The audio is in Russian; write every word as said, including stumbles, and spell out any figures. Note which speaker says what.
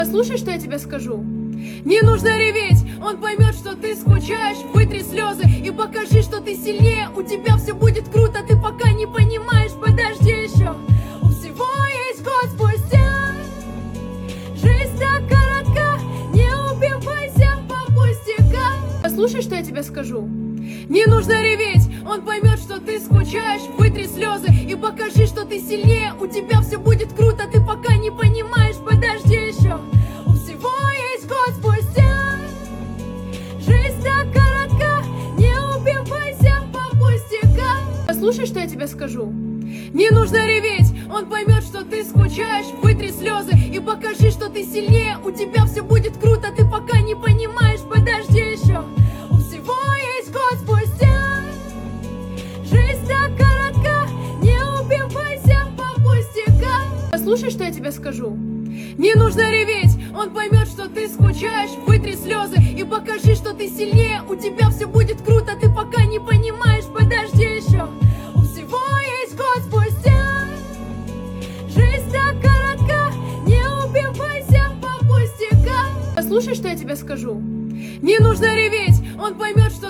Speaker 1: Послушай, что я тебе скажу. Не нужно реветь, он поймет, что ты скучаешь. Вытри слезы и покажи, что ты сильнее. У тебя все будет круто, ты пока не понимаешь. Подожди еще, у всего есть год спустя. Жизнь так коротка, не убивайся по пустякам. Послушай, что я тебе скажу. Не нужно реветь, он поймет, что ты скучаешь. Вытри слезы и покажи, что ты сильнее. У тебя все будет круто, ты пока не понимаешь. Подожди еще, у всего есть год спустя. Жизнь так коротка, не убивайся по пустякам. Послушай, что я тебе скажу. Не нужно реветь, он поймет, что ты скучаешь. Вытри слезы и покажи, что ты сильнее. У тебя все будет круто, ты пока не понимаешь. Подожди еще, у всего есть год спустя. Жизнь так коротка, не убивайся по пустякам. Послушай, что я тебе скажу. Не нужно реветь, он поймет, что ты скучаешь. Вытри слезы и покажи, что ты сильнее. У тебя все будет круто, ты пока не понимаешь. Подожди еще, у всего есть год спустя. Жизнь так коротка, не убивайся по пустякам. Послушай, что я тебе скажу. Не нужно реветь, он поймет, что